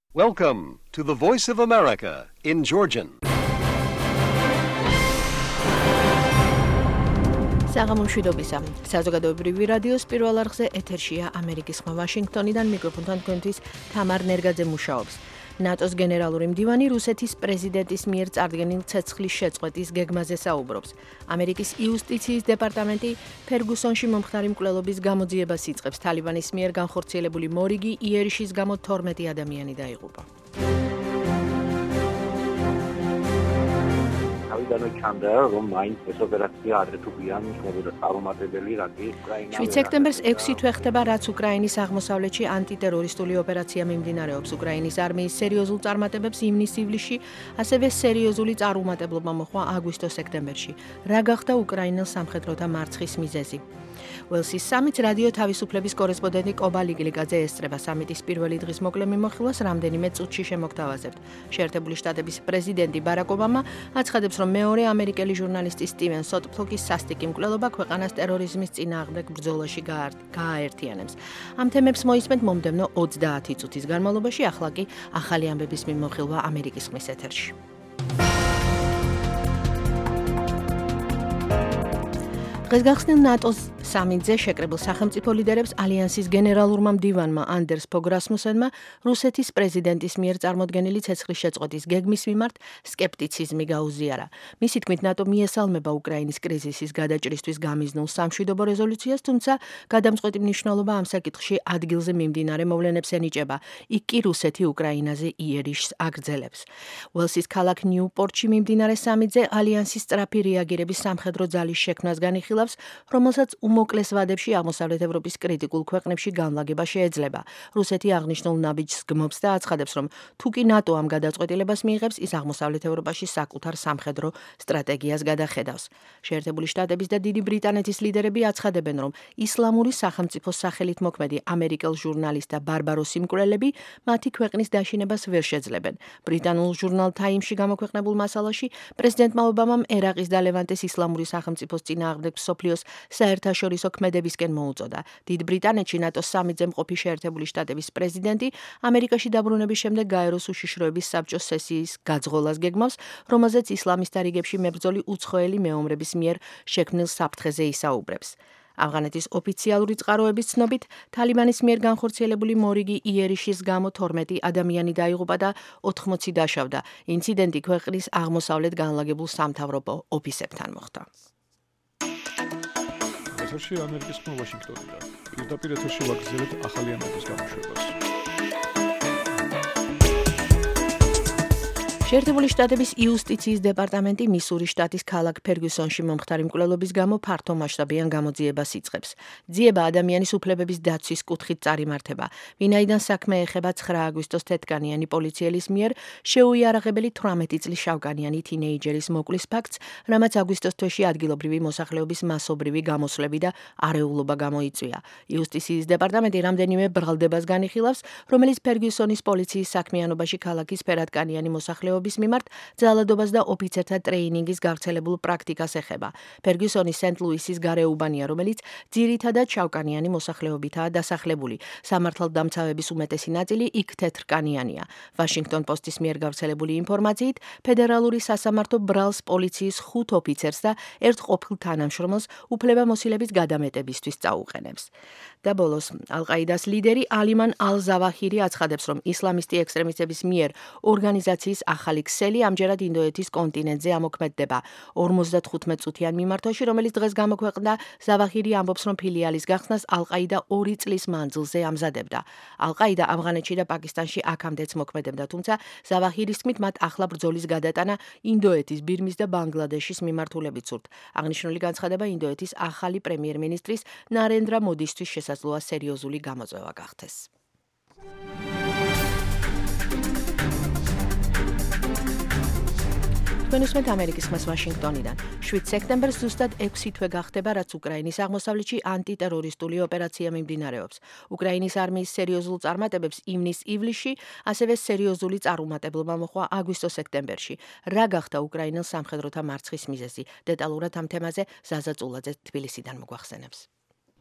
Welcome to the Voice of America in Georgian. საღამომშვიდობისა. საზოგადოებრივი რადიოს პირველ არხზე ეთერშია ამერიკის ხმა ვაშინგტონიდან მიკროფონთან თქვენთვის თამარ ნერგაძე მუშაობს. ნატოს გენერალური მდივანი რუსეთის პრეზიდენტის მიერ წარდგენილ ცეცხლის შეწყვეტის გეგმაზე საუბრობს. ამერიკის იუსტიციის დეპარტამენტი ფერგუსონში მომხდარი მკვლელობის გამოძიებას იწყებს. თალიბანის მიერ განხორციელებული მორიგი იერიშის გამო 12 ადამიანი დაიღუპა. სექტემბერს 6 თვე ხდება, რაც უკრაინის აღმოსავლეთში ანტიტერორისტული ოპერაცია მიმდინარეობს. უკრაინის არმიის სერიოზულ წარმატებებს ივნის-ივლისში, ასევე სერიოზული წარუმატებლობა მოჰყვა აგვისტო-სექტემბერში. რა გახდა უკრაინელ სამხედროთა მარცხის მიზეზი? ველსის სამიტს რადიო თავისუფლების კორესპონდენტი კობა ლიგლიკაძე ესწრება. სამიტის პირველი დღის მოკლე მიმოხილვას რამდენიმე წუთში შემოგთავაზებთ. შეერთებული შტატების პრეზიდენტი ბარაკ ობამა აცხადებს, რომ მეორე ამერიკელი ჟურნალისტი სტივენ სოტფლოკის სასტიკი მკვლელობა ქვეყანას ტერორიზმის წინააღმდეგ ბრძოლაში გააერთიანებს. ამ თემებს მოისმენთ მომდევნო 30 წუთის განმავლობაში, ახლა კი ახალი ამბების მიმოხილვა ამერიკის ხმის ეთერში. დღეს გახსნილ ნატოს სამიტზე შეკრებილ სახელმწიფო ლიდერებს ალიანსის გენერალურმა მდივანმა ანდერს ფოგ რასმუსენმა რუსეთის პრეზიდენტის მიერ წარმოდგენილი ცეცხლის შეწყვეტის გეგმის მიმართ სკეპტიციზმი გაუზიარა. მისი თქმით, ნატო მიესალმება უკრაინის კრიზისის გადაჭრისთვის გამიზნულ სამშვიდობო რეზოლუციას, თუმცა გადამწყვეტი მნიშვნელობა ამ საკითხში ადგილზე მიმდინარე მოვლენებს ენიჭება. იქ კი რუსეთი უკრაინაზე იერიშს აგრძელებს. ველსის ქალაქ ნიუპორტში მიმდინარე სამიტზე ალიანსის სწრაფი რეაგირების სამხედრო ძალის შექმნას განიხილავს, რომელსაც უმოკლეს ვადებში აღმოსავლეთ ევროპის კრიტიკულ ქვეყნებში განლაგება შეეძლება. რუსეთი აღნიშნულ ნაბიჯს გმობს და აცხადებს, რომ თუ კი ნატო ამ გადაწყვეტილებას მიიღებს, ის აღმოსავლეთ ევროპაში საკუთარ სამხედრო სტრატეგიას გადახედავს. შეერთებული შტატების და დიდი ბრიტანეთის ლიდერები აცხადებენ, რომ ისლამური სახელმწიფოს სახელით მოქმედი ამერიკელ ჟურნალისტ და ბარბაროსი მკვლელები მათი ქვეყნის დაშინებას ვერ შეძლებენ. ბრიტანულ ჟურნალ თაიმში გამოქვეყნებულ მასალაში პრეზიდენტმა ობამამ ერაყის და ლევანტეს ისლამური სახელმწიფოს წინააღმდეგ მსოფლიოს საერთაშორისო ქმედებისკენ მოუწოდა. დიდ ბრიტანეთში ნატოს სამიტზე მყოფი შეერთებული შტატების პრეზიდენტი ამერიკაში დაბრუნების შემდეგ გაეროს უშიშროების საბჭოს სესიის გაძღოლას გეგმავს, რომელზეც ისლამისტთა რიგებში მებრძოლი უცხოელი მეომრების მიერ შექმნილ საფრთხეზე ისაუბრებს. ავღანეთის ოფიციალური წყაროების ცნობით, თალიბანის მიერ განხორციელებული მორიგი იერიშის გამო 12 ადამიანი დაიღუპა და 80 დაშავდა. ინციდენტი ქვეყნის აღმოსავლეთ განლაგებულ სამთავრობო ოფისებთან მოხდა. ეთერში ამერიკის ხმა ვაშინგტონიდან. პირდაპირ ეთერში ვაგრძელებთ ახალი ამბების გამოშვებას. შეერთებული შტატების იუსტიციის დეპარტამენტი მისურის შტატის ქალაქ ფერგუსონში მომხდარი მკვლელობის გამო ფართომასშტაბიან გამოძიებას იწყებს. ძიება ადამიანის უფლებების დაცვის კუთხით წარიმართება. ვინაიდან საქმე ეხება 9 აგვისტოს თეთრკანიანი პოლიციელის მიერ შეუიარაღებელი 18 წლის შავკანიანი თინეიჯერის მოკლის ფაქტს, რამაც აგვისტოს თვეში ადგილობრივი მოსახლეობის მასობრივი გამოსვლები და არეულობა გამოიწვია. იუსტიციის დეპარტამენტი რამდენიმე ბრალდებას განიხილავს, რომელიც ფერგუსონის პოლიციის საქმიანობაში ქალაქის ფერადკანიანი მოსახლეობის მიმართ ძალადობას და ოფიცერთა ტრეინინგის გავრცელებულ პრაქტიკას ეხება. ფერგუსონის სენტ-ლუისის გარეუბანია, რომელიც ძირითადად შავკანიანი მოსახლეობითაა დასახლებული. სამართალდამცავების უმეტესი ნაწილი იქ თეთრკანიანია. ვაშინგტონ პოსტის მიერ გავრცელებული ინფორმაციით, ფედერალური სასამართლო ბრალს პოლიციის 5 ოფიცერს და 1 ყოფილ თანამშრომელს უფლებამოსილების გადამეტებისთვის წაუყენებს. და ბოლოს, ალ-ყაიდას ლიდერი ალიმან ალ-ზავაჰირი აცხადებს, რომ ისლამისტი ექსტრემისტების მიერ ორგანიზაციის ახალი ქსელი ამჯერად ინდოეთის კონტინენტზე ამოქმედდება. 55 წუთიან მიმართვაში, რომელიც დღეს გამოქვეყნდა, ზავაჰირი ამბობს, რომ ფილიალის გახსნას ალ-ყაიდა 2 წლის მანძილზე ამზადებდა. ალ-ყაიდა ავღანეთში და პაკისტანში აქამდეც მოქმედებდა, თუმცა ზავაჰირის თქმით, მათ ახლა ბრძოლის გადატანა ინდოეთის, ბირმის და ბანგლადეშის მიმართულებით სურთ. აღნიშნული განცხადება ინდოეთის ახალი პრემიერ-მინისტრის ნარენდრა მოდისთვის შესაძლოა სერიოზული გამოწვევა გახდეს. თქვენ უსმენთ ამერიკის ხმას ვაშინგტონიდან. 7 სექტემბერს ზუსტად 6 თვე გახდება, რაც უკრაინის აღმოსავლეთში ანტიტერორისტული ოპერაცია მიმდინარეობს. უკრაინის არმიის სერიოზულ წარმატებებს ივნის-ივლისში, ასევე სერიოზული წარუმატებლობა მოჰყვა აგვისტო-სექტემბერში. რა გახდა უკრაინელ სამხედროთა მარცხის მიზეზი? დეტალურად ამ თემაზე ზაზა წულაძე თბილისიდან მოგვახსენებს.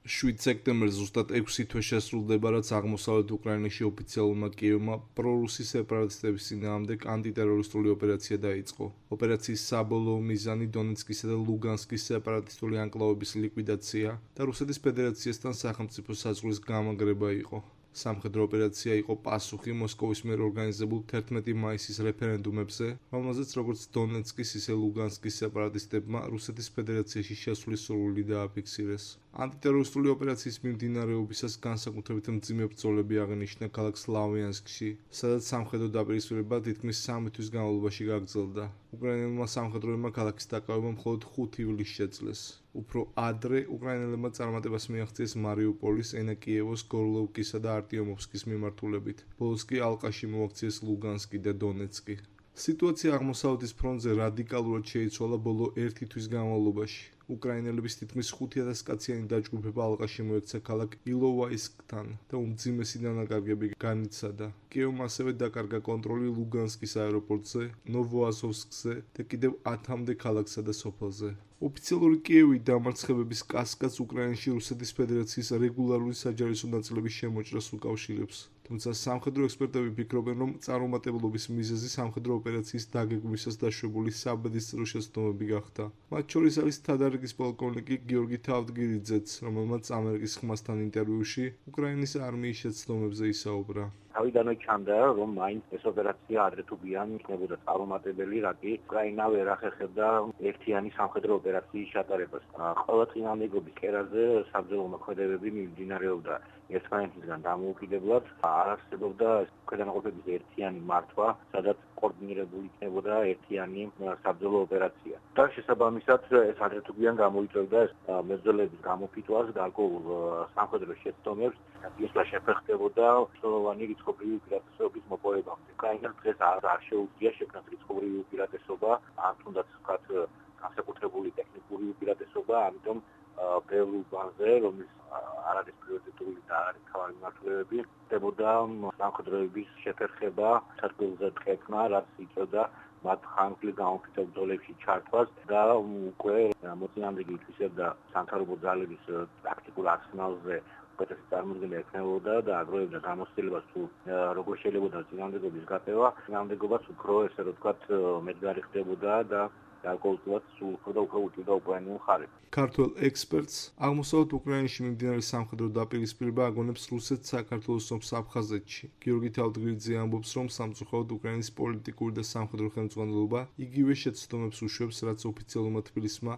7 სექტემბერს ზუსტად 6 თვე შესრულდება, რაც აღმოსავლეთ უკრაინაში ოფიციალურმა კიევმა პრორუსი სეპარატისტების წინააღმდეგ ანტიტერორისტული ოპერაცია დაიწყო. ოპერაციის საბოლოო მიზანი დონეცკისა და ლუგანსკის სეპარატისტული ანკლავების ლიკვიდაცია და რუსეთის ფედერაციასთან სახელმწიფო საზღვრის გამაგრება იყო. სამხედრო ოპერაცია იყო პასუხი მოსკოვის მიერ ორგანიზებულ 11 მაისის რეფერენდუმებზე, რომელზეც როგორც დონეცკის, ისე ლუგანსკის სეპარატისტებმა რუსეთის ფედერაციაში შესვლის სურვილი დააფიქსირეს. ანტიტერორისტული ოპერაციის მიმდინარეობისას განსაკუთრებით მძიმე ბრძოლები აღინიშნა ქალაქ სლავიანსკში, სადაც სამხედრო დაპირისპირება თითქმის 3 თვის განმავლობაში გაგრძელდა. უკრაინელმა სამხედროებმა ქალაქის დაკავება მხოლოდ 5 ივლისს შეძლეს. უფრო ადრე უკრაინელებმა წარმატებას მიაღწიეს მარიუპოლის, ენაკიევოს, გორლოვკისა და არტიომოვსკის მიმართულებით. ბოლოს კი ალყაში მოაქციეს ლუგანსკი და დონეცკი. სიტუაცია აღმოსავლეთის ფრონტზე რადიკალურად შეიცვალა ბოლო 1 თვის განმავლობაში. უკრაინელების თითქმის 5,000 კაციანი დაჯგუფება ალყაში მოექცა ქალაქ ილოვაისკთან და უმძიმესი დანაკარგები განიცადა. კიევმა ასევე დაკარგა კონტროლი ლუგანსკის აეროპორტზე, ნოვოაზოვსკზე და კიდევ 10-მდე ქალაქსა და სოფელზე. ოფიციალური კიევი დამარცხებების კასკადს უკრაინაში რუსეთის ფედერაციის რეგულარული საჯარისო ნაწილების შემოჭრას უკავშირებს. თუმცა სამხედრო ექსპერტები ფიქრობენ, რომ წარუმატებლობის მიზეზი სამხედრო ოპერაციის დაგეგმვისას დაშვებული საბედისწერო შეცდომები გახდა. მათ შორის არის თადარიგის პოლკოვნიკი გიორგი თავდგირიძეც, რომელმაც ამერიკის ხმასთან ინტერვიუში უკრაინის არმიის შეცდომებზე ისაუბრა. თავიდანვე ჩანდა, რომ მაინც ეს ოპერაცია ადრე თუ გვიან იქნებოდა წარუმატებელი, რაკი უკრაინა ვერ ახერხებდა ერთიანი სამხედრო ოპერაციის ჩატარებას. ყველა წინააღმდეგობის კერაზე საბრძოლო მოქმედებები მიმდინარეობდა ერთმანეთისგან დამოუკიდებლად, არ არსებობდა ქვედანაყოფების ერთიანი მართვა, სადაც კოორდინირებული იქნებოდა ერთიანი საბრძოლო ოპერაცია. და შესაბამისად ეს ადრე თუ გვიან გამოიწვევდა მებრძოლების გამოფიტვას, გარკვეულ სამხედრო შეცდომებს, ისლა შეფერხდებოდა სოლოვანი რიცხობრივი უპირატესობის მოპოვებამდე. უკრაინას დღეს არ შეუძლია შექმნას რიცხობრივი უპირატესობა, ან თუნდაც ვთქვათ განსაკუთრებული ტექნიკური უპირატესობა, ამიტომ ბევრ უბანზე, რომელიც არ არის პრიორიტეტული და არ არის მთავარი მიმართულებები, ხდებოდა სამხედროების შეფერხება, სადგურზე ტყეფნა, რაც იწვევდა მათ ხანგრძლივ გამოფიტველ ბრძოლებში ჩართვას და უკვე მოწინააღმდეგე ითვისებდა სამთავრობო ძალების ტაქტიკურ არსენალზე უკეთესი წარმოდგენა ექნებოდა და აგროვებდა გამოცდილებას თუ როგორ შეიძლება წინააღმდეგობის გატევა, წინააღმდეგობას უფრო ესე რომ ვთქვათ მეტგარი ხდებოდა და გარკვეულწილად სულ უფრო და უფრო უტივდა უკრაინულ მხარეს. ქართველ ექსპერტს აღმოსავლეთ უკრაინაში მიმდინარე სამხედრო დაპირისპირება აგონებს რუსეთს საქართველოს ომს აფხაზეთში. გიორგი თავდგირიძე ამბობს, რომ სამწუხაროდ უკრაინის პოლიტიკური და სამხედრო ხელმძღვანელობა იგივე შეცდომებს უშვებს, რაც ოფიციალურმა თბილისმა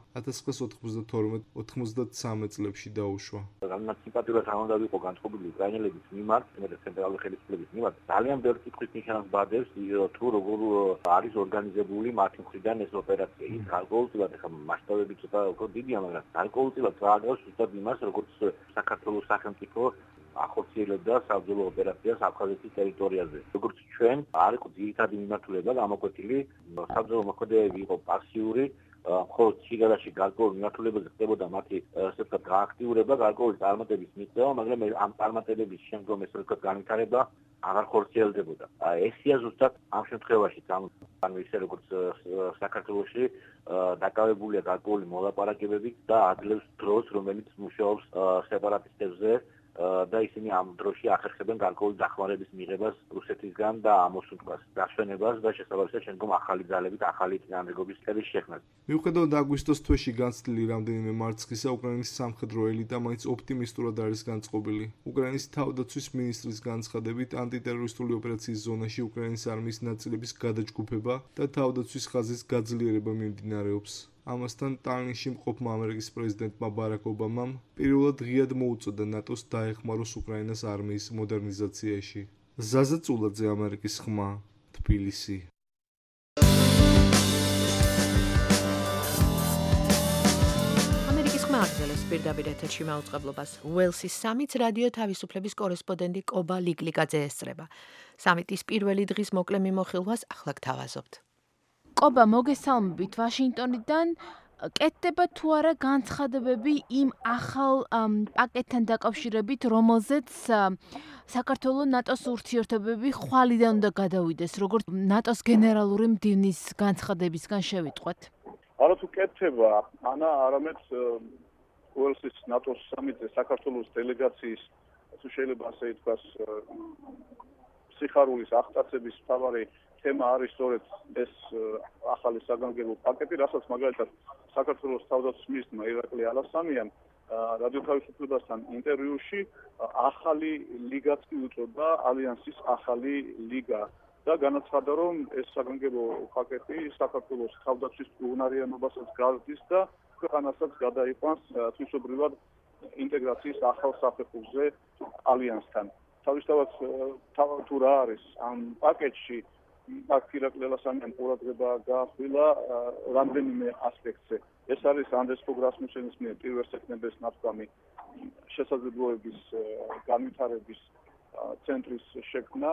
1992-93 წლებში დაუშვა. რამაც სიმპათიურად უნდა ვიყო განწყობილი უკრაინელების მიმართ, ცენტრალური ხელისუფლების მიმართ, ძალიან ბევრი კითხვის ნიშანს ბადებს, თუ როგორ არის ორგანიზებული მათი მხრიდან ეს ოპერაცია. ის გარკვეულწილად ახლა მასშტაბები ცოტა უფრო დიდია, მაგრამ გარკვეულწილად წააგავს ზუსტად იმას, როგორც საქართველოს სახელმწიფო ახორციელებდა საბრძოლო ოპერაციას აფხაზეთის ტერიტორიაზე. როგორც ჩვენ არ იყო ძირითადი მიმართულება გამოკვეთილი, საბრძოლო მოქმედებები იყო პასიური, მხოლოდ შიგადაში გარკვეულ მიმართულებაზე ხდებოდა მათი ასე ვთქვათ გააქტიურება, გარკვეული წარმატების მიღწევა, მაგრამ ამ წარმატებების შემდგომ ესე ვთქვათ განვითარება აღარ ხორციელდებოდა. ესია ზუსტად ამ შემთხვევაში ანუ ისე როგორც საქართველოში დაკავებულია გარკვეული მოლაპარაკებებით და ადლევს დროს, რომელიც მუშაობს სეპარატისტებზე და ისინი ამ დროში ახერხებენ გარკვეული დახმარების მიღებას რუსეთისგან და ამოსუნთქვას, დაშვენებას და შესაბამისად შემდგომ ახალი ძალებით ახალი წინააღმდეგობის კერის შექმნას. მიუხედავად აგვისტოს თვეში განცდილი რამდენიმე მარცხისა, უკრაინის სამხედრო ელიტა მაინც ოპტიმისტურად არის განწყობილი. უკრაინის თავდაცვის მინისტრის განცხადებით, ანტიტერორისტული ოპერაციის ზონაში უკრაინის არმიის ნაწილების გადაჯგუფება და თავდაცვის ხაზის გაძლიერება მიმდინარეობს. ამასთან ტალინში მყოფმა ამერიკის პრეზიდენტმა ბარაკ ობამამ პირველად ღიად მოუწოდა ნატოს დაეხმაროს უკრაინას არმიის მოდერნიზაციაში. ზაზა წულაძე, ამერიკის ხმა, თბილისი. ამერიკის ხმა აგრძელებს პირდაპირ ეთერში მაუწყებლობას. უელსის სამიტს რადიო თავისუფლების კორესპონდენტი კობა ლიკლიკაძე ესწრება. სამიტის პირველი დღის მოკლე მიმოხილვას ახლა გთავაზობთ. კობა, მოგესალმებით ვაშინგტონიდან. კეთდება თუ არა განცხადებები იმ ახალ პაკეტთან დაკავშირებით, რომელზეც საქართველოს ნატოს ურთიერთობები ხვალიდან უნდა გადავიდეს, როგორც ნატოს გენერალური მდივნის განცხადებისგან შევიტყვეთ. არა თუ კეთდება, არამედ უელსის ნატოს სამიტზე საქართველოს დელეგაციის თუ შეიძლება ასე ითქვას სიხარულის აღტაცების მთავარი თემა არის სწორედ ეს ახალი საგანგებო პაკეტი, რასაც მაგალითად საქართველოს თავდაცვის მინისტრმა ირაკლი ალასანიამ რადიო თავისუფლებასთან ინტერვიუში ახალი ლიგაც კი უწოდა ალიანსის ახალი ლიგა და განაცხადა, რომ ეს საგანგებო პაკეტი საქართველოს თავდაცვის უნარიანობასაც გარდის და ქვეყანასაც გადაიყვანს თვისობრივად ინტეგრაციის ახალ საფეხურზე ალიანსთან. თავისთავად თუ რა არის ამ პაკეტში აქ ირაკლი ალასანიამ ყურადღება გაახვილა რამდენიმე ასპექტზე. ეს არის ანდრეს ფოგ-რასმუსენის მიერ პირველ სექტემბერს ნათქვამი შესაძლებლობების განვითარების ცენტრის შექმნა,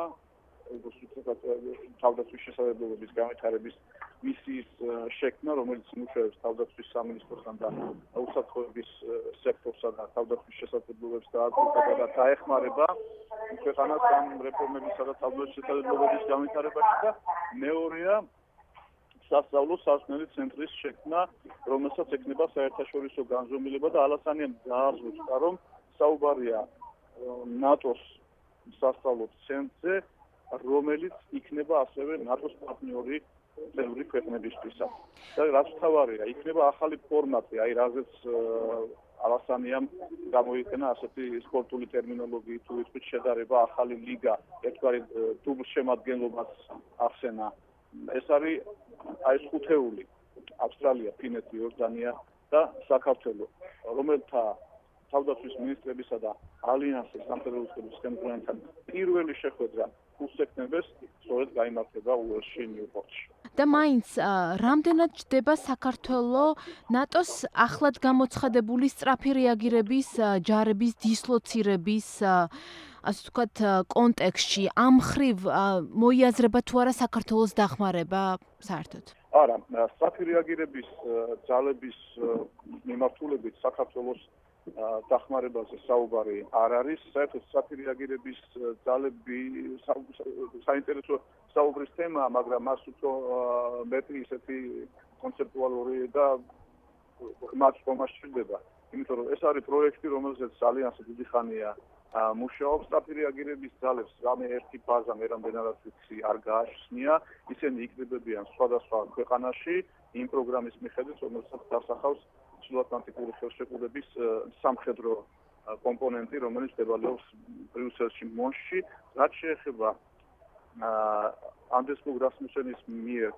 თავდაცვის შესაძლებლობების განვითარების მისიის შექმნა, რომელიც მუშაობს თავდაცვის სამინისტროსთან და უსაფრთხოების სექტორსა და თავდაცვის შესაძლებლობებს და დაეხმარება ქვეყანას ამ რეფორმებისა და თავდაცვის შესაძლებლობების განვითარებაში და მეორეა სასწავლო სასწავლებელი ცენტრის შექმნა, რომელსაც ექნება საერთაშორისო განზომილება და ალასანიამ დააზუსტა, რომ საუბარია ნატოს სასწავლო ცენტრზე, რომელიც იქნება ასევე ნატოს პარტნიორი წევრი ქვეყნებისთვისაც. და რაც თავარია, იქნება ახალი ფორმატი, აი რაზეც ალასანიამ გამოიყენა ასეთი სპორტული ტერმინოლოგიით თუ ითქვით შედარება ახალი ლიგა, ერთგვარი დუბლ შემადგენლობას ახსენა. ეს არის აი ეს ხუთეული ავსტრალია, ფინეთი, იორდანია და საქართველო, რომელთა თავდაცვის მინისტრებისა და ალიანსის სამხედრო-უსაფრთხოების ხელმძღვანელთან პირველი შეხვედრა 5 სექტემბერს სწორედ გაიმართება უელსში, ნიუპორტში. და მაინც რამდენად ჯდება საქართველო ნატოს ახლად გამოცხადებული სწრაფი რეაგირების ჯარების დისლოცირების ასე ვთქვათ კონტექსტში ამ ხრივ მოიაზრება თუ არა საქართველოს დახმარება საერთოდ? არა, სწრაფი რეაგირების ძალების მიმართულებით საქართველოს დახმარებაზე საუბარი არ არის. საერთოდ სწრაფი რეაგირების ძალები საინტერესო საუბრის თემაა, მაგრამ მას უფრო მეტი ისეთი კონცეპტუალური და მართლობა სჭირდება. იმიტომ რომ ეს არის პროექტი, რომელზეც ალიანსი დიდი ხანია მუშაობს. სწრაფი რეაგირების ძალებს რამე ერთი ბაზა მე რამდენადაც ვიცი არ გააჩნია. ისინი იქნებებიან სხვადასხვა ქვეყანაში იმ პროგრამის მიხედვით, რომელსაც დასახავს ჩრდილოატლანტიკური ხელშეკრულების სამხედრო კომპონენტი, რომელიც მდებარეობს ბრიუსელში, მონში. რაც შეეხება ანდრეს ფოგ-რასმუსენის მიერ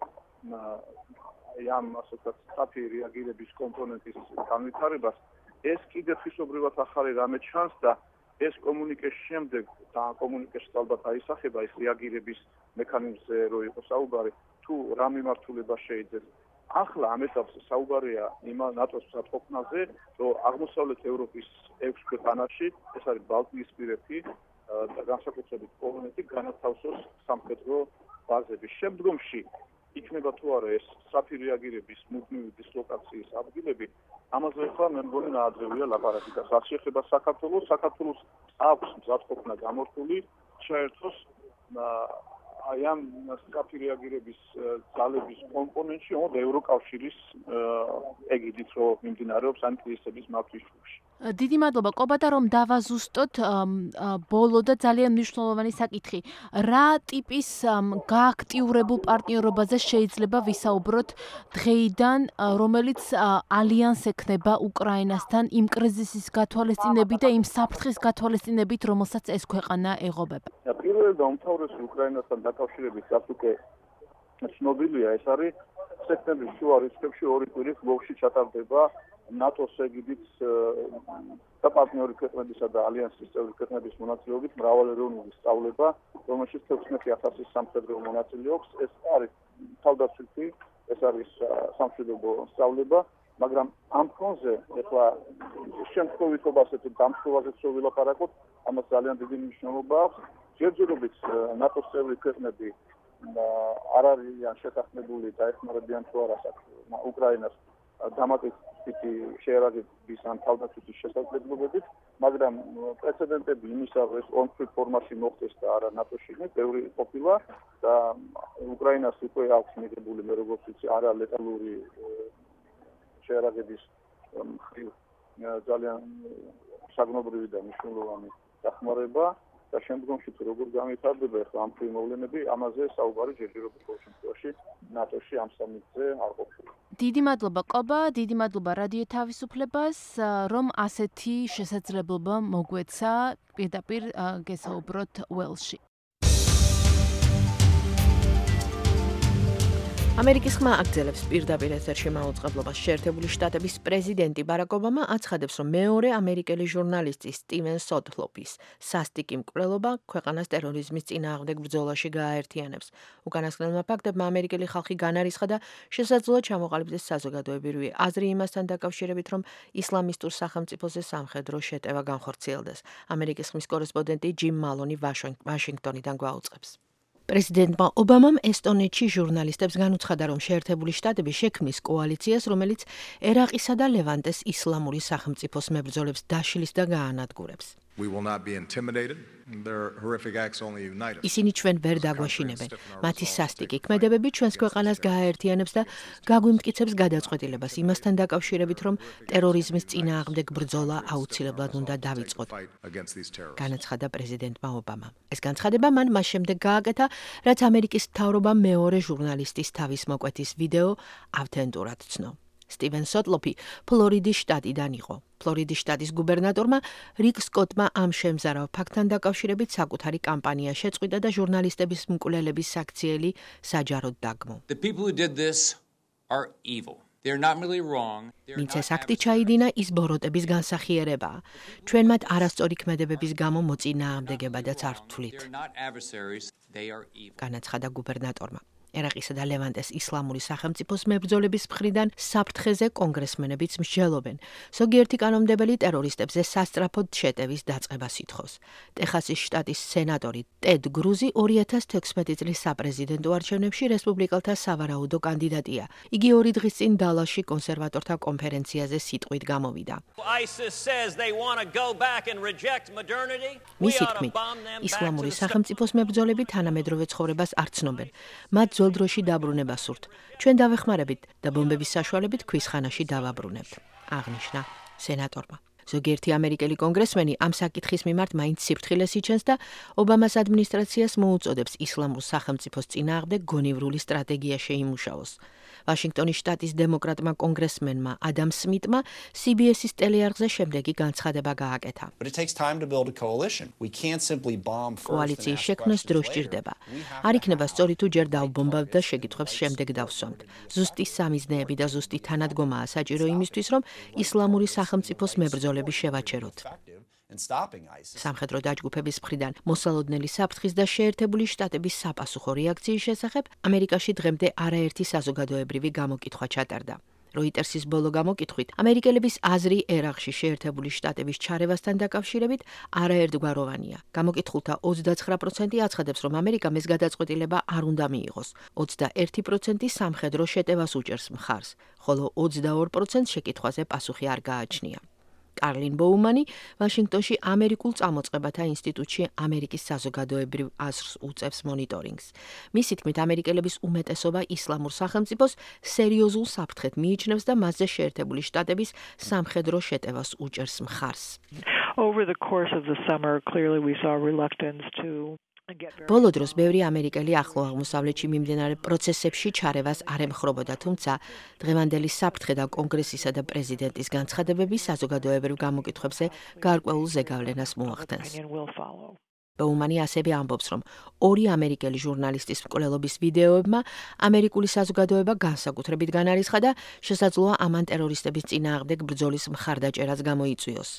ამ ასე ვთქვათ სწრაფი რეაგირების კომპონენტის განვითარებას, ეს კიდევ თვისობრივად ახალი რამე ჩანს და ეს კომუნიკეის შემდეგ და კომუნიკეში ალბათ აისახება ეს რეაგირების მექანიზმზე რო იყოს საუბარი, თუ რა მიმართულება შეიძლება. ახლა ამ ეტაპზე საუბარია იმ ნატოს სათყოფნაზე, რომ აღმოსავლეთ ევროპის 6 ქვეყანაში, ეს არის ბალტიისპირეთი და განსაკუთრებით პოლონეთი, განათავსოს სამხედრო ბაზები. შემდგომში იქნება თუ არა ეს სწრაფი რეაგირების მუდმივი დისლოკაციის ადგილები, ამაზე ახლა მე მგონი ნაადრევია ლაპარაკი და რაც შეეხება საქართველოს აქვს მზადყოფნა გამორთული ჩაერთოს აი ამ სწრაფი რეაგირების ძალების კომპონენტში ევროკავშირის ეგიდით რო მიმდინარეობს ამ კრიზისების მართვის ჯგუფში. დიდი მადლობა ყობადა რომ დავაზუსტოთ ბოლო და ძალიან მნიშვნელოვანი საკითხი. რა ტიპის გააქტიურებულ პარტნიორობაზე შეიძლება ვისაუბროთ დღეიდან, რომელიც ალიანს ექნება უკრაინასთან იმ კრიზისის გათვალისწინებით და იმ საფრთხის გათვალისწინებით, რომელსაც ეს ქვეყანა ეღობება? პირველი და უმთავრესი უკრაინასთან დაკავშირებით რაც უკვე ცნობილია, ეს არის სექტემბრის შუა რიცხვებში 2 კვირის ლვოვში ჩატარდება ნატოს ეგიდით და პარტნიორი ქვეყნებისა და ალიანსის წევრი ქვეყნების მონაწილეობით მრავალეროვნული სწავლება, რომელშიც 14000 სამხედრო მონაწილეობს. ეს არის თავდაცვითი, ეს არის სამშვიდობო სწავლება, მაგრამ ამ ფონზე ახლა შემთხვევითობას ესეთ დამსხვრევაზეც ვილაპარაკოთ, ამას ძალიან დიდი მნიშვნელობა აქვს. ჯერჯერობით ნატოს წევრი ქვეყნები არ არიან შეთანხმებული დაეხმარებიან თუ არა უკრაინას დამატებითი შეერაგების ან თავდაცვითი შესაძლებლობებით, მაგრამ პრეცედენტები იმისა, რომ ეს ორმხრივ ფორმაში მოხდეს და არა ნატოში, ბევრი ყოფილა და უკრაინას უკვე აქვს მიღებული, მე როგორც ვიცი, არა ლეტალური შეერაგების მხრივ ძალიან საგნობრივი და მნიშვნელოვანი დახმარება და შემდგომში თუ როგორ განვითარდება ახლა ამ პრიმოვლენები, ამაზე საუბარი ჯერჯერობით ყოველ შემთხვევაში ნატოში ამ სამიტზე არ ყოფილა. დიდი მადლობა ყობა, დიდი მადლობა რადიო თავისუფლებას, რომ ასეთი შესაძლებლობა მოგვეცა პირდაპირ გესაუბროთ ველსში. ამერიკის ხმა აგრძელებს პირდაპირ ეთერში მაუწყებლობას. შეერთებული შტატების პრეზიდენტი ბარაკ ობამა აცხადებს, რომ მეორე ამერიკელი ჟურნალისტის სტივენ სოდლოპის სასტიკი მკვლელობა ქვეყანას ტერორიზმის წინააღმდეგ ბრძოლაში გააერთიანებს. უკანასკნელმა ფაქტებმა ამერიკელი ხალხი განარისხა და შესაძლოა ჩამოყალიბდეს საზოგადოებრივი აზრი იმასთან დაკავშირებით, რომ ისლამისტურ სახელმწიფოზე სამხედრო შეტევა განხორციელდეს. ამერიკის ხმის კორესპონდენტი ჯიმ მალონი ვაშინგტონიდან გვაუწყებს. პრეზიდენტმა ობამამ ესტონეთში ჟურნალისტებს განუცხადა, რომ შეერთებული შტატები შექმნის კოალიციას, რომელიც ერაყისა და ლევანტეს ისლამური სახელმწიფოს მებრძოლებს დაშლის და გაანადგურებს. ისინი ჩვენ ვერ დაგვაშინებენ. მათი სასტიკი ქმედებები ჩვენს ქვეყანას გააერთიანებს და გაგვიმტკიცებს გადაწყვეტილებას იმასთან დაკავშირებით, რომ ტერორიზმის წინააღმდეგ ბრძოლა აუცილებლად უნდა დავიწყოთ. განაცხადა პრეზიდენტმა ობამამ. ეს განცხადება მან მას შემდეგ გააკეთა, რაც ამერიკის მთავრობამ მეორე ჟურნალისტის თავის მოკვეთის ვიდეო ავთენტურად ცნო. სტივენ სოდლოპი ფლორიდის შტატიდან იყო. ფლორიდის შტატის გუბერნატორმა რიკ სკოტმა ამ შემზარავ ფაქტთან დაკავშირებით საკუთარი კამპანია შეწყვიტა და ჟურნალისტების მკვლელების საქციელი საჯაროდ დაგმო. ვინც ეს აქტი ჩაიდინა, ის ბოროტების განსახიერებაა. ჩვენ მათ არასწორი ქმედებების გამო მოწინააღმდეგებადაც არ ვთვლით. განაცხადა გუბერნატორმა. ერაყისა და ლევანტეს ისლამური სახელმწიფოს მებრძოლების მხრიდან საფრთხეზე კონგრესმენებიც მსჯელობენ. ზოგიერთი კანონმდებელი ტერორისტებზე სასწრაფოდ შეტევის დაწყებას ითხოვს. ტეხასის შტატის სენატორი ტედ გრუზი 2016 წლის საპრეზიდენტო არჩევნებში რესპუბლიკელთა სავარაუდო კანდიდატია. იგი 2 დღის წინ დალასში კონსერვატორთა კონფერენციაზე სიტყვით გამოვიდა. მისი თქმით, ისლამური სახელმწიფოს მებრძოლები თანამედროვე ცხოვრებას არ ცნობენ. მათ ძველ დროში დაბრუნება სურთ. ჩვენ დავეხმარებით და ბომბების საშუალებით ქვის ხანაში დავაბრუნებთ. აღნიშნა სენატორმა. ზოგიერთი ამერიკელი კონგრესმენი ამ საკითხის მიმართ მაინც სიფრთხილეს იჩენს და ობამას ადმინისტრაციას მოუწოდებს ისლამურ სახელმწიფოს წინააღმდეგ გონივრული სტრატეგია შეიმუშაოს. ვაშინგტონის შტატის დემოკრატმა კონგრესმენმა ადამ სმიტმა CBS-ის ტელეარხზე შემდეგი განცხადება გააკეთა. კოალიციის შექმნას დრო სჭირდება. არ იქნება სწორი თუ ჯერ დავბომბავთ და შეკითხვებს შემდეგ დავსვამთ. ზუსტი სამიზნეები და ზუსტი თანადგომაა საჭირო იმისთვის, რომ ისლამური სახელმწიფოს მებრძოლები შევაჩეროთ. სამხედრო დაჯგუფების მხრიდან მოსალოდნელი საფრთხის და შეერთებული შტატების საპასუხო რეაქციის შესახებ ამერიკაში დღემდე არაერთი საზოგადოებრივი გამოკითხვა ჩატარდა. როიტერსის ბოლო გამოკითხვით ამერიკელების აზრი ერაყში შეერთებული შტატების ჩარევასთან დაკავშირებით არაერთგვაროვანია. გამოკითხულთა 29% აცხადებს, რომ ამერიკამ ეს გადაწყვეტილება არ უნდა მიიღოს. 21% სამხედრო შეტევას უჭერს მხარს, ხოლო 22% შეკითხვაზე პასუხი არ გააჩნია. კარლინ ბოუმანი ვაშინგტონში ამერიკულ წამოწყებათა ინსტიტუტში ამერიკის საზოგადოებრივ აზრს უწევს მონიტორინგს. მისი თქმით, ამერიკელების უმეტესობა ისლამურ სახელმწიფოს სერიოზულ საფრთხედ მიიჩნევს და მასზე შეერთებული შტატების სამხედრო შეტევას უჭერს მხარს. Over the course of the summer, clearly we saw reluctance to ბოლო დროს ბევრი ამერიკელი ახლო აღმოსავლეთში მიმდინარე პროცესებში ჩარევას არ ემხრობოდა, თუმცა დღევანდელი საფრთხე და კონგრესისა და პრეზიდენტის განცხადებები საზოგადოებრივ გამოკითხვებზე გარკვეულ ზეგავლენას მოახდენს. ბოუმანი ასევე ამბობს, რომ 2 ამერიკელი ჟურნალისტის მკვლელობის ვიდეოებმა ამერიკული საზოგადოება განსაკუთრებით განარისხა და შესაძლოა ამან ტერორისტების წინააღმდეგ ბრძოლის მხარდაჭერას გამოიწვიოს.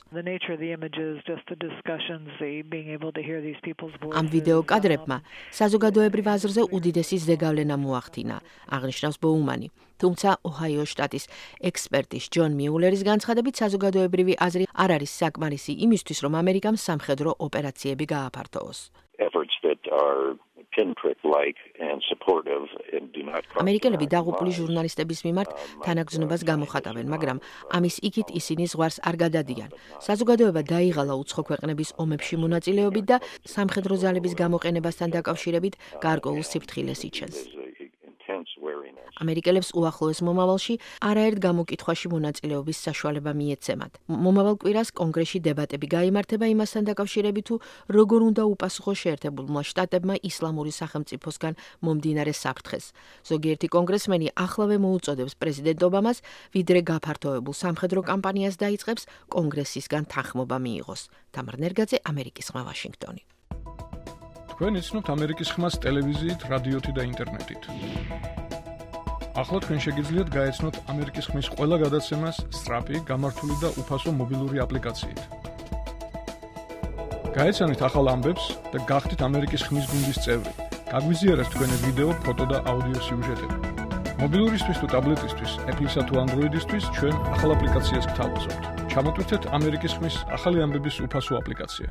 ამ ვიდეო კადრებმა საზოგადოებრივ აზრზე უდიდესი ზეგავლენა მოახდინა, აღნიშნავს ბოუმანი. თუმცა ოჰაიოს შტატის ექსპერტის ჯონ მიულერის განცხადებით საზოგადოებრივი აზრი არ არის საკმარისი იმისთვის, რომ ამერიკამ სამხედრო ოპერაციები გააფართოოს. ამერიკელები დაღუპული ჟურნალისტების მიმართ თანაგრძნობას გამოხატავენ, მაგრამ ამის იქით ისინი ზღვარს არ გადადიან. საზოგადოება დაიღალა უცხო ქვეყნების ომებში მონაწილეობით და სამხედრო ძალების გამოყენებასთან დაკავშირებით გარკვეულ სიფრთხილეს იჩენს. ამერიკელებს უახლოეს მომავალში არაერთ გამოკითხვაში მონაწილეობის საშუალება მიეცემათ. მომავალ კვირას კონგრესში დებატები გაიმართება იმასთან დაკავშირებით, თუ როგორ უნდა უპასუხოს შეერთებულმა შტატებმა ისლამური სახელმწიფოსგან მომდინარე საფრთხეს. ზოგიერთი კონგრესმენი ახლავე მოუწოდებს პრეზიდენტ ობამას, ვიდრე გაფართოებულ სამხედრო კამპანიას დაიწყებს, კონგრესისგან თანხმობა მიიღოს. თამარ ნერგაძე, ამერიკის ხმა, ვაშინგტონი. თქვენ იცნობთ ამერიკის ხმას ტელევიზიით, რადიოთი და ინტერნეტით. ახლა თქვენ შეგიძლიათ გაეცნოთ ამერიკის ხმის ყველა გადაცემას სწრაფი, გამართული და უფასო მობილური აპლიკაციით. გაეცანით ახალ ამბებს და გახდით ამერიკის ხმის გუნდის წევრი. გაგვიზიარეთ თქვენი ვიდეო, ფოტო და აუდიო სიუჟეტები. მობილურისთვის თუ ტაბლეტისთვის, Apple-ისა თუ Android-ისთვის ჩვენ ახალ აპლიკაციას გთავაზობთ. ჩამოტვირთეთ ამერიკის ხმის ახალი ამბების უფასო აპლიკაცია.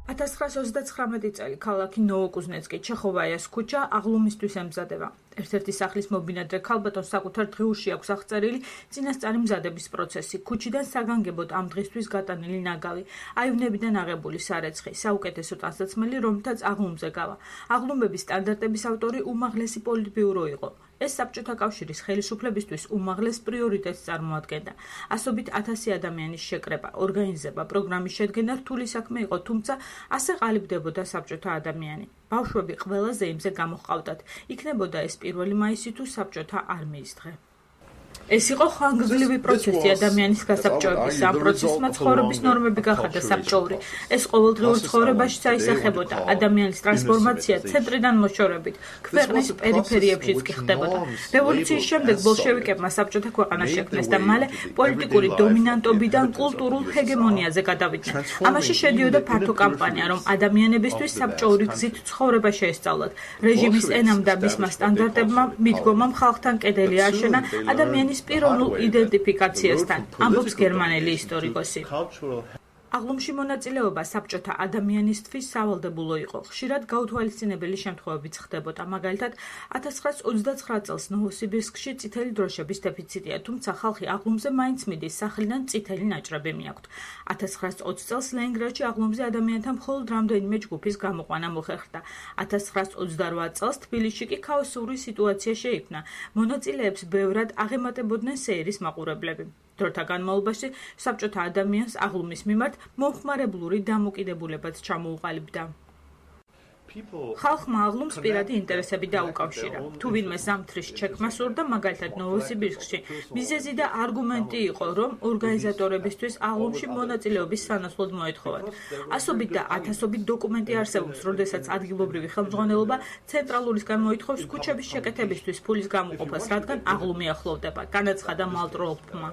1939 წელი ქალაქი ნოვოკუზნეცკი, ჩეხოვაიას ქუჩა აღლუმისთვის ემზადება. ერთ-ერთი სახლის მობინადრე ქალბატონს საკუთარ დღიურში აქვს აღწერილი წინასწარი მზადების პროცესი, ქუჩიდან საგანგებოდ ამ დღისთვის გატანილი ნაგავი, აივნებიდან აღებული სარეცხი, საუკეთესო ტანსაცმელი, რომლითაც აღლუმზე გავა. აღლუმების სტანდარტების ავტორი უმაღლესი პოლიტბიურო იყო. ეს საბჭოთა კავშირის ხელისუფლებისთვის უმაღლეს პრიორიტეტს წარმოადგენდა. ასობით 1000 ადამიანის შეკრება, ორგანიზება, პროგრამის შედგენა რთული საქმე იყო, თუმცა ასე ყალიბდებოდა საბჭოთა ადამიანი. ბავშვები ყველაზე იმზე გამოჰყავდათ. იქნებოდა ეს 1 მაისი თუ საბჭოთა არმიის დღე. ეს იყო ხანგრძლივი პროცესი ადამიანის გასაბჭოების. ამ პროცესმა ცხოვრების ნორმები გახადა საბჭოური. ეს ყოველდღიურ ცხოვრებაში საისახებოდა. ადამიანის ტრანსფორმაცია ცენტრიდან მოშორებით ქვეყნის პერიფერიებშიც კი ხდებოდა. რევოლუციის შემდეგ ბოლშევიკებმა საბჭოთა ქვეყანა შექმნეს და მალე პოლიტიკური დომინანტობიდან კულტურულ ჰეგემონიაზე გადავიდნენ. ამაში შედიოდა ფართო კამპანია, რომ ადამიანებისთვის საბჭოური გზით ცხოვრება შეესწავლათ. რეჟიმის ენამ და მისმა სტანდარტებმა მიდგომამ ხალხთან კედელი ააშენა ადამიანის პიროვნულ იდენტიფიკაციასთან, ამბობს გერმანელი ისტორიკოსი. აღლუმში მონაწილეობა საბჭოთა ადამიანისთვის სავალდებულო იყო. ხშირად გაუთვალისწინებელი შემთხვევებიც ხდებოდა. მაგალითად, 1929 წელს ნოვოსიბირსკში წითელი დროშების დეფიციტია, თუმცა ხალხი აღლუმზე მაინც მიდის, სახლიდან წითელი ნაჭრები მიაქვთ. 1920 წელს ლენინგრადში აღლუმზე ადამიანთა მხოლოდ რამდენიმე ჯგუფის გამოყვანა მოხერხდა. 1928 წელს თბილისში კი ქაოსური სიტუაცია შეიქმნა. მონაწილეებს ბევრად აღემატებოდნენ სეირის მაყურებლები. დროთა განმავლობაში საბჭოთა ადამიანს აღლუმის მიმართ მომხმარებლური დამოკიდებულებაც ჩამოუყალიბდა. ხალხმა აღლუმს პირადი ინტერესები დაუკავშირა. თუ ვინმე ზამთრის ჩექმას სურდა, მაგალითად ნოვოსიბირსკში, მიზეზი და არგუმენტი იყო, რომ ორგანიზატორებისთვის აღლუმში მონაწილეობის სანაცვლოდ მოეთხოვათ. ასობით და ათასობით დოკუმენტი არსებობს, როდესაც ადგილობრივი ხელმძღვანელობა ცენტრალურისგან მოითხოვს ქუჩების შეკეთებისთვის ფულის გამოყოფას, რადგან აღლუმი ახლოვდება, განაცხადა მალტროლფმა.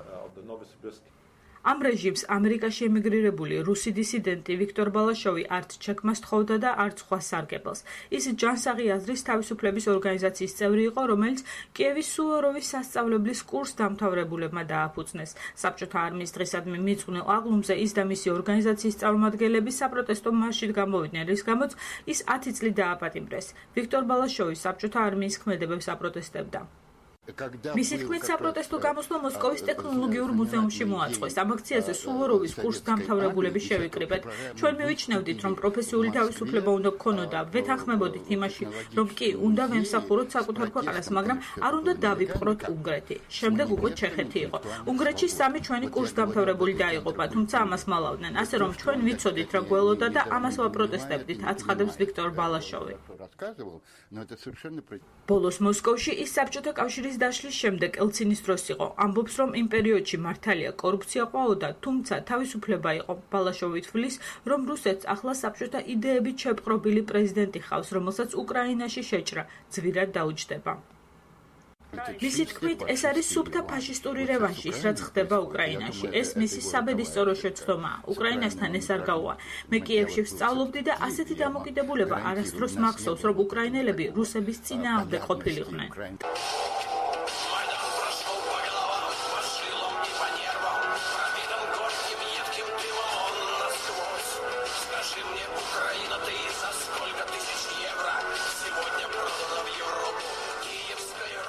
ამ რეჟიმს ამერიკაში ემიგრირებული რუსი დისიდენტი ვიქტორ ბალაშოვი არც ჩექმას თხოვდა და არც სხვა სარგებელს. ის ჯანსაღი აზრის თავისუფლების ორგანიზაციის წევრი იყო, რომელიც კიევის სუვოროვის სასწავლებლის კურსს დამთავრებულებმა დააფუძნეს. საბჭოთა არმიის დღისადმი მიძღვნილ აღლუმზე ის და მისი ორგანიზაციის წარმომადგენლები საპროტესტო მარშით გამოვიდნენ, რის გამოც ის 10 წლით დააპატიმრეს. ვიქტორ ბალაშოვი საბჭოთა არმიის ქმედებებს აპროტესტებდა. მისი თქმით, საპროტესტო გამოსვლა მოსკოვის ტექნოლოგიურ მუზეუმში მოაწყვეს. ამ აქციაზე სუვოროვის კურსს დამთავრებულები შევიკრიბეთ. ჩვენ მივიჩნევდით, რომ პროფესიული თავისუფლება უნდა გქონოდა. ვეთანხმებოდით იმაში, რომ კი უნდა ვემსახუროთ საკუთარ ქვეყანას, მაგრამ არ უნდა დავიპყროთ უნგრეთი. შემდეგ უკვე ჩეხეთი იყო. უნგრეთში 3 ჩვენი კურს დამთავრებული დაიღუპა, თუმცა ამას მალავდნენ. ასე რომ ჩვენ ვიცოდით, რა გველოდა და ამას ვაპროტესტებდით, აცხადებს ვიქტორ ბალაშოვი. ბოლოს მოსკოვში ის საბჭოთა კავშირის დაშლის შემდეგ ელცინის დროს იყო. ამბობს, რომ იმ პერიოდში მართალია კორუფცია ყვაოდა, თუმცა თავისუფლება იყო. ბალაშოვი თვლის, რომ რუსეთს ახლა საბჭოთა იდეებით შეპყრობილი პრეზიდენტი ხავს, რომელსაც უკრაინაში შეჭრა ძვირად დაუჯდება. მისი თქმით, ეს არის სუფთა ფაშისტური რევანში, რაც ხდება უკრაინაში. ეს მისი საბედისწორო შეცდომაა. უკრაინასთან ეს არ გაუვა. მე კიევში ვსწავლობდი და ასეთი დამოკიდებულება არასდროს მახსოვს, რომ უკრაინელები რუსების წინააღმდეგ ყოფილიყვნენ.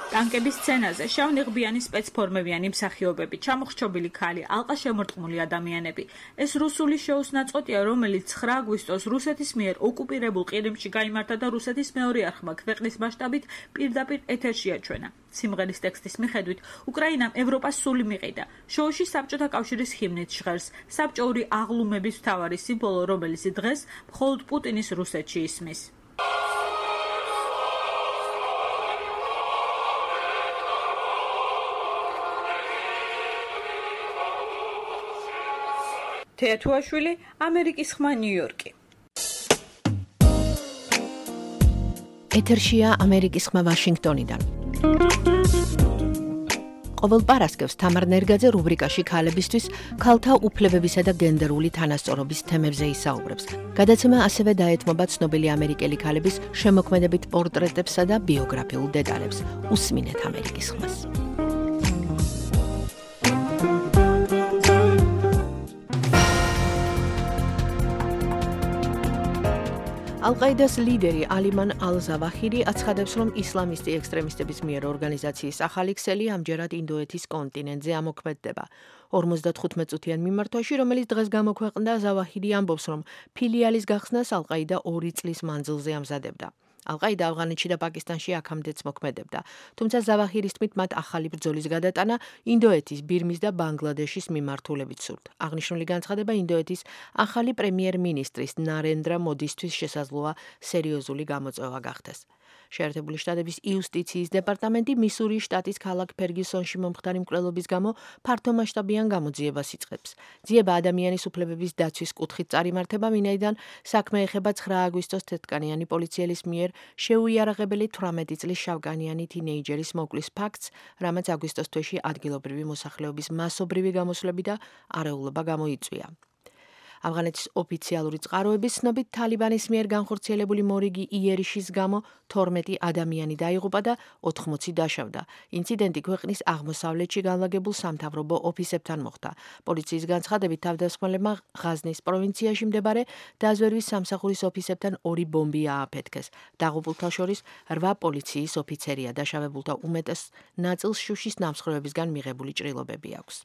ტანკების სცენაზე შავნიღბიანი სპეცფორმებიანი მსახიობები, ჩამოხრჩობილი ქალი, ალყა შემორტყმული ადამიანები. ეს რუსული შოუს ნაწყვეტია, რომელიც 9 აგვისტოს რუსეთის მიერ ოკუპირებულ ყირიმში გაიმართა და რუსეთის მეორე არხმა ქვეყნის მასშტაბით პირდაპირ ეთერში აჩვენა. სიმღერის ტექსტის მიხედვით, უკრაინამ ევროპას სული მიყიდა. შოუში საბჭოთა კავშირის ჰიმნით ჟღერს საბჭოური აღლუმების მთავარი სიმბოლო, რომელიც დღეს მხოლოდ პუტინის რუსეთში ისმის. თეათუაშვილი, ამერიკის ხმა, ნიუ-იორკი. ეთერშია ამერიკის ხმა ვაშინგტონიდან. ყოველ პარასკევს თამარ ნერგაძე რუბრიკაში ქალებისთვის ქალთა უფლებებისა და გენდერული თანასწორობის თემებზე ისაუბრებს. გადაცემა ასევე დაეთმობა ცნობილი ამერიკელი ქალების შემოქმედებით პორტრეტებსა და ბიოგრაფიულ დეტალებს. უსმინეთ ამერიკის ხმას. ალ-ყაიდას ლიდერი ალიმან ალ-ზავაჰირი აცხადებს, რომ ისლამისტი ექსტრემისტების მიერ ორგანიზაციის ახალი ქსელი ამჯერად ინდოეთის კონტინენტზე ამოქმედდება. 55 წუთიან მიმართვაში, რომელიც დღეს გამოქვეყნდა, ზავაჰირი ამბობს, რომ ფილიალის გახსნას ალ-ყაიდა 2 წლის მანძილზე ამზადებდა. ალ-ყაიდა ავღანეთში და პაკისტანში აქამდეც მოქმედებდა, თუმცა ზავაჰირის თქმით, მათ ახალი ბრძოლის გადატანა ინდოეთის, ბირმის და ბანგლადეშის მიმართულებით სურთ. აღნიშნული განცხადება ინდოეთის ახალი პრემიერ-მინისტრის ნარენდრა მოდისთვის შესაძლოა სერიოზული გამოწვევა გახდეს. შეერთებული შტატების იუსტიციის დეპარტამენტი მისურის შტატის ქალაქ ფერგიუსონში მომხდარი მკვლელობის გამო ფართომასშტაბიან გამოძიებას იწყებს. ძიება ადამიანის უფლებების დაცვის კუთხით წარიმართება, ვინაიდან საქმე ეხება 9 აგვისტოს თეთრკანიანი პოლიციელის მიერ შეუიარაღებელი 18 წლის შავკანიანი თინეიჯერის მოკლის ფაქტს, რამაც აგვისტოს თვეში ადგილობრივი მოსახლეობის მასობრივი გამოსვლები და არეულობა გამოიწვია. ავღანეთის ოფიციალური წყაროების ცნობით, თალიბანის მიერ განხორციელებული მორიგი იერიშის გამო 12 ადამიანი დაიღუპა და 80 დაშავდა. ინციდენტი ქვეყნის აღმოსავლეთში განლაგებულ სამთავრობო ოფისებთან მოხდა. პოლიციის განცხადებით, თავდამსხმელებმა ღაზნის პროვინციაში მდებარე დაზვერვის სამსახურის ოფისებთან 2 ბომბი ააფეთქეს. დაღუპულთა შორის 8 პოლიციის ოფიცერია, დაშავებულთა უმეტეს ნაწილს შუშის ნამსხვრევებისგან მიღებული ჭრილობები აქვს.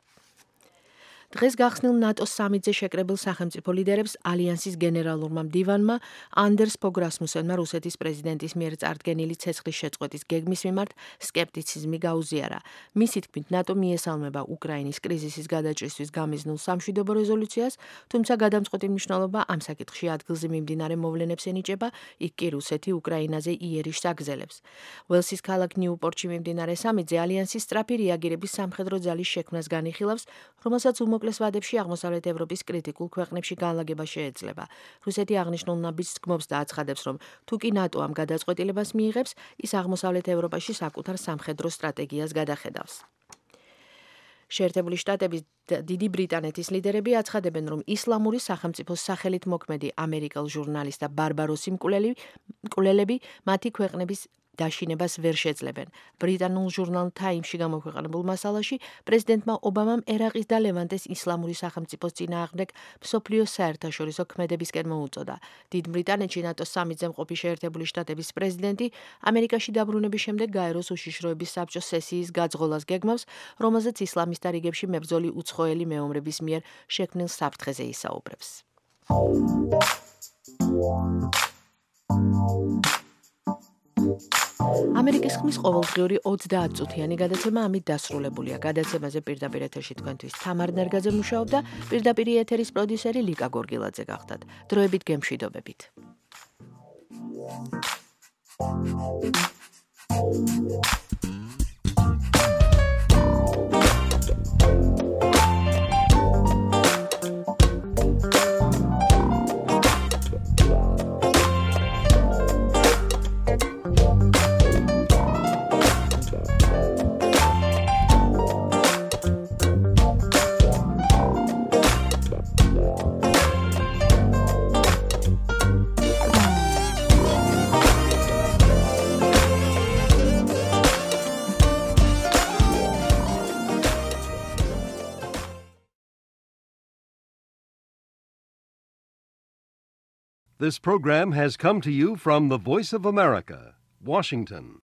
დღეს გახსნილ ნატოს სამიტზე შეკრებილ სახელმწიფო ლიდერებს ალიანსის გენერალურმა მდივანმა ანდერს ფოგ რასმუსენმა რუსეთის პრეზიდენტის მიერ წარდგენილი ცეცხლის შეწყვეტის გეგმის მიმართ სკეპტიციზმი გაუზიარა. მისი თქმით, ნატო მიესალმება უკრაინის კრიზისის გადაჭრისთვის გამიზნულ სამშვიდობო რეზოლუციას, თუმცა გადამწყვეტი მნიშვნელობა ამ საკითხში ადგილზე მიმდინარე მოვლენებს ენიჭება, იქ კი რუსეთი უკრაინაზე იერიშს აგზელებს. ველსის ქალაქ ნიუპორტში მიმდინარე სამიტზე ალიანსის სწრაფი რეაგირების სამხედრო ძალის შექმნას განიხილავს, რომელსაც უმოკლეს ვადებში აღმოსავლეთ ევროპის კრიტიკულ ქვეყნებში განლაგება შეეძლება. რუსეთი აღნიშნულ ნაბიჯს გმობს და აცხადებს, რომ თუ კი ნატო ამ გადაწყვეტილებას მიიღებს, ის აღმოსავლეთ ევროპაში საკუთარ სამხედრო სტრატეგიას გადახედავს. შეერთებული შტატების და დიდი ბრიტანეთის ლიდერები აცხადებენ, რომ ისლამური სახელმწიფოს სახელით მოქმედი ამერიკელ ჟურნალისტ და ბარბაროსი მკვლელები მათი ქვეყნების დაშინებას ვერ შეძლებენ. ბრიტანულ ჟურნალ Times-ში გამოქვეყნებულ მასალაში პრეზიდენტმა ობამამ ერაყის და ლევანტეს ისლამური სახელმწიფოს წინააღმდეგ მსოფლიოს საერთაშორისო ქმედებისკენ მოუწოდა. დიდ ბრიტანეთში ნატოს სამიტზე მყოფი შეერთებული შტატების პრეზიდენტი ამერიკაში დაბრუნების შემდეგ გაეროს უშიშროების საბჭოს სესიის გაძღოლას გეგმავს, რომელზეც ისლამისტთა რიგებში მებრძოლი უცხოელი მეომრების მიერ შექმნილ საფრთხეზე ისაუბრებს. ამერიკის ხმის ყოველდღიური 30 წუთიანი გადაცემა ამით დასრულებულია. გადაცემაზე პირდაპირ ეთერში თქვენთვის თამარ ნერგაძე მუშაობდა, პირდაპირ ეთერის პროდიუსერი ლიკა გორგილაძე გახდათ. დროებით გემშვიდობებით. This program has come to you from the Voice of America, Washington.